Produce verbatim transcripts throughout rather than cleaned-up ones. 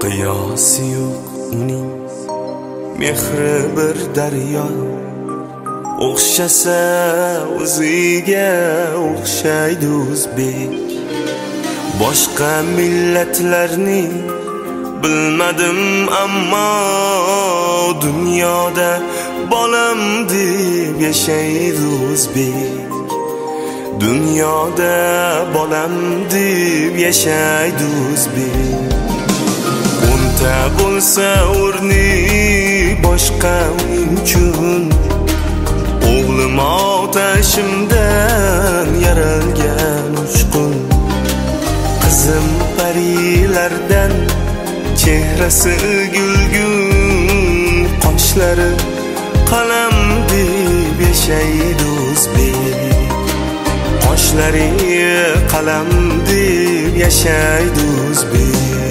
qiyosi yo'q uning mehri bir daryo, o'xshasa o'ziga o'xshaydi o'zbek. Boshqa millatlarni bilmadim, ammo dunyoda bolam deb yashaydi o'zbek. Dunyoda bolam deb yashaydi o'zbek. O'nta bo'lsa o'rni boshqa uning uchun, o'g'lim otashimdan yaralgan uchqun. Qizim parilardan chehrasi gulgun, qoshlari qalam deb yashaydi o'zbek. Qoshlari qalam deb yashaydi o'zbek.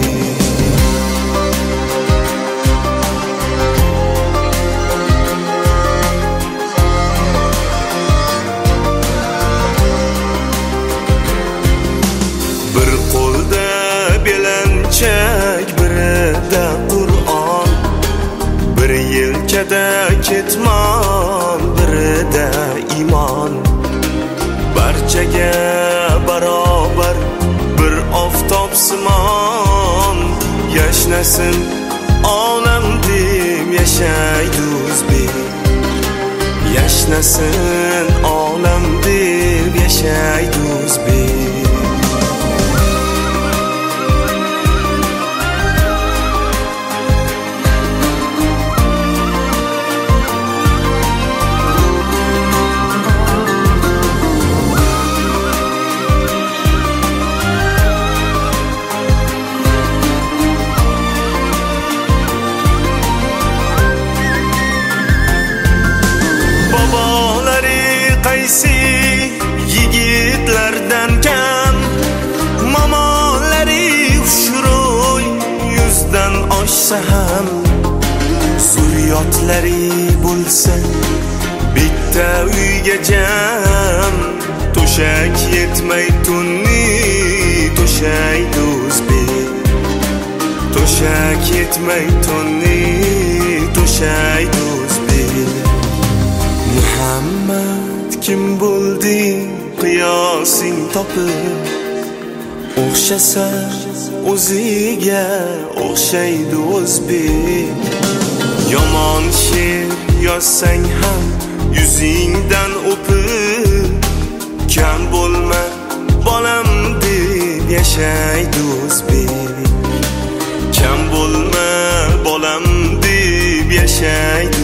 Bir qo'lda belanchak, birida Qur'on, bir yelkada ketmon, birida iymon. Barchaga barobar bir oftob simon, yashnasin olam deb yashaydi o'zbek. Yashnasin olam deb yashaydi o'zbek. Qaysi yigitlardan kam, mamolari ushro'y yuzdan oshsa ham, zurriyotlari bo'lsa bitta uyga jam. To'shak yetmay tunni to'shaydi o'zbek. To'shak yetmay tunni to'shaydi o'zbek. Muhammad kim bo'lding qiyosing topib, o'xshasa o'ziga o'xshaydi o'zbek. Yomon she'r yozsang ham yuzingdan o'pib, kam bo'lma bolam deb yashaydi o'zbek. Kam bo'lma bolam deb yashaydi